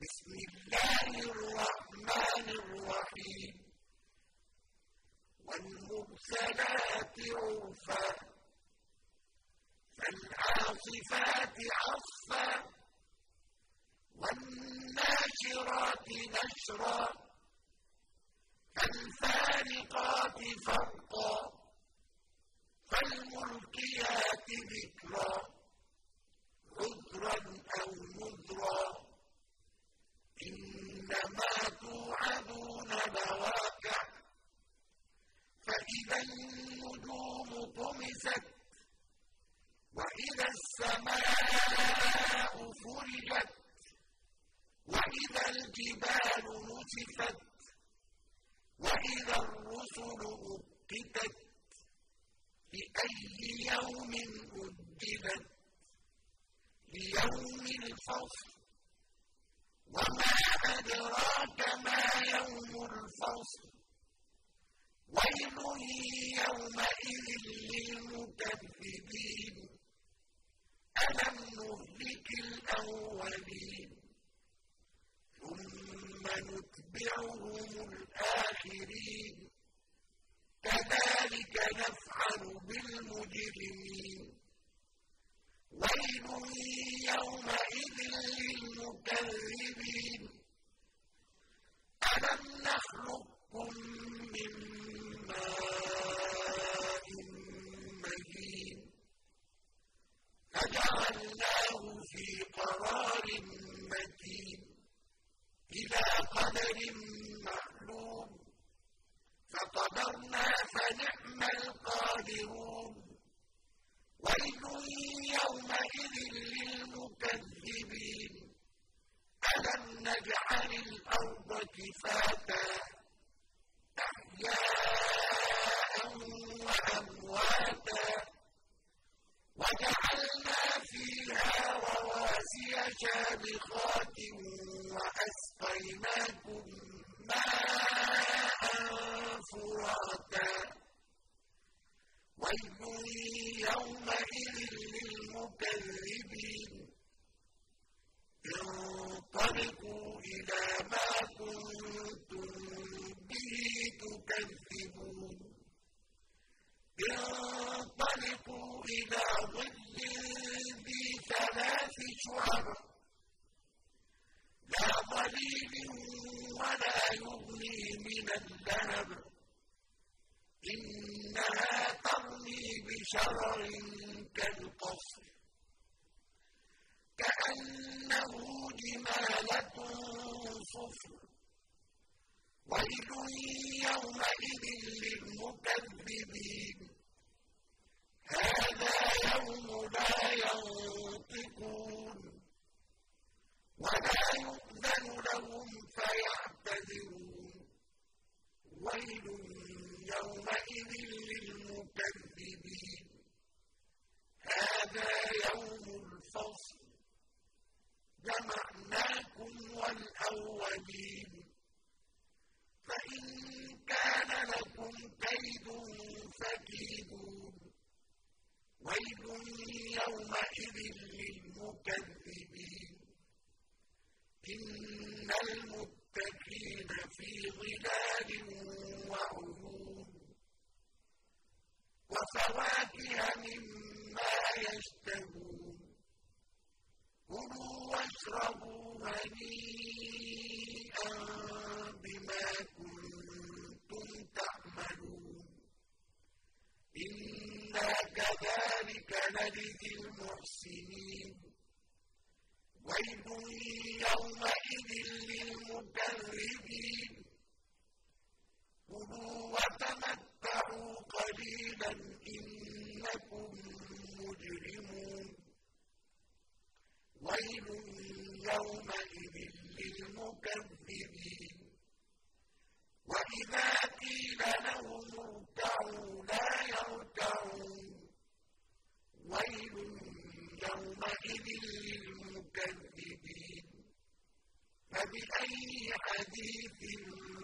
بسم الله الرحمن الرحيم والمرسلات عرفا فالعاصفات عصفا والناشرات نشرا فالفارقات فرقا فالملقيات ذكرا عذرا أو نذرا إنما توعدون لواقع فإذا النجوم طمست وإذا السماء فرجت وإذا الجبال نسفت وإذا الرسل أقتت لأي يوم أجلت ليوم الفصل وما أدراك ما يوم الفصل ويل يومئذ للمكذبين ألم نهلك الأولين ثم نتبعهم الآخرين كذلك نفعل بالمجرمين ويل يومئذ للمكذبين ألم نخلقكم من ماء مهين فجعلناه في قرار مكين إلى قدر معلوم فقدرنا فنعم القادرون ويل يومئذ للمكذبين ألم نجعل الأرض كفاتا أحياء وأمواتا وجعلنا فيها رواسي شامخات وأسقيناكم ماء فراتا ويل يومئذ للمكذبين انطلقوا إلى ما كنتم به تكذبون انطلقوا إلى ظل ذي 3 شعب لا ظليل ولا يغني من اللهب إنها ترمي بشرر كالقصر كأنه جمالة صفر ويل يومئذ للمكذبين هذا يوم لا ينطقون ولا يؤذن لهم فيعتذرون ويل يومئذ للمكذبين هذا يوم الفصل جمعناكم والأولين فإن كان لكم كيد فكيدون ويل يومئذ للمكذبين إن المتقين في ظلال وعيون وفواكه مما يشتهون كلوا واشربوا هنيئا بما كنتم تعملون إنا كذلك نجزي المحسنين ويل يومئذ للمكذبين كلوا وتمتعوا قليلا إنكم مجرمون ويل يومئذ للمكذبين وإذا قيل لهم اركعوا لا يركعون ويل يومئذ للمكذبين فبأي حديث